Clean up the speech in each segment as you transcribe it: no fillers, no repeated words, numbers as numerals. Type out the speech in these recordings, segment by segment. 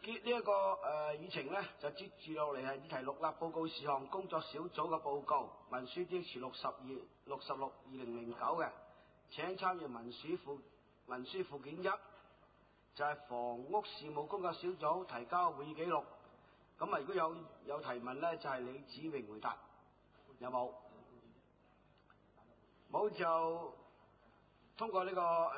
結呢一個議程呢，就接住落嚟係議題6啦，報告事項工作小組嘅報告，文書 DH66/2009嘅，請參閱文書附件1，就係房屋事務工作小組提交會議記錄。咁啊，如果有提問呢，就係李子榮回答，有冇？冇就通過呢個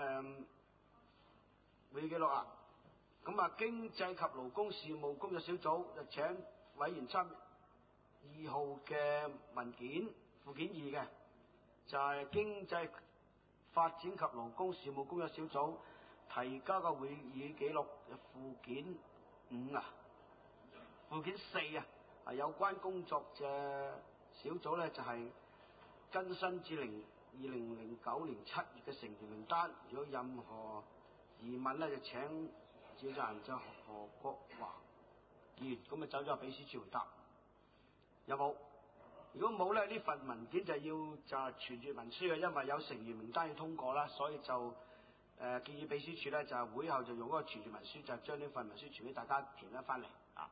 會議記錄啊。咁啊，經濟及勞工事務工作小組就請委員參2號嘅文件附件2嘅，就係經濟發展及勞工事務工作小組提交嘅會議記錄附件5啊，附件4啊，有關工作嘅小組呢，就係更新至2009年7月嘅成員名單，如果任何疑問呢，就請召集人就何國華議員，咁啊走咗去秘書處回答，有冇？如果冇呢，呢份文件就要傳閱文書嘅，因為有成員名單要通過啦，所以就建議秘書處呢，就會後就用嗰個傳閱文書，就將呢份文書傳俾大家填得翻嚟啊。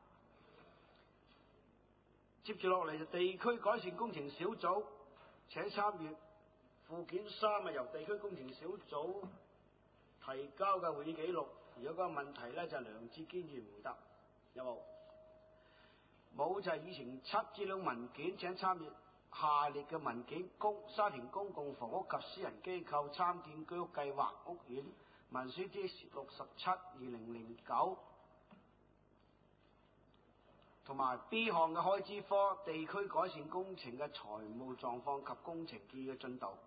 接住落嚟就地區改善工程小組，請參閱附件3啊，由地區工程小組提交嘅會議記錄。如果嗰個問題呢，就梁志堅議員回答，有冇？冇就係議程7資料文件，請參閱下列嘅文件：沙田公共房屋及私人機構參建居屋計劃屋苑文書 DH67/2009，同埋 B 項嘅開支科地區改善工程嘅財務狀況及工程建議嘅進度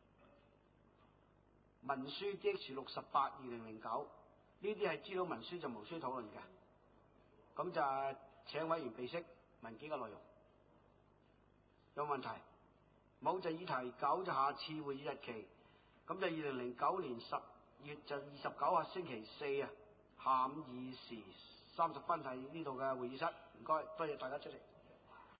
文書 DH68/2009，呢啲係資料文書，就無需討論嘅。咁就請委員備悉文件嘅內容。有問題？冇就議題9，就下次會議日期。咁就2009年10月就29號星期4啊，下午2時30分係呢度嘅會議室。唔該，多謝大家出席。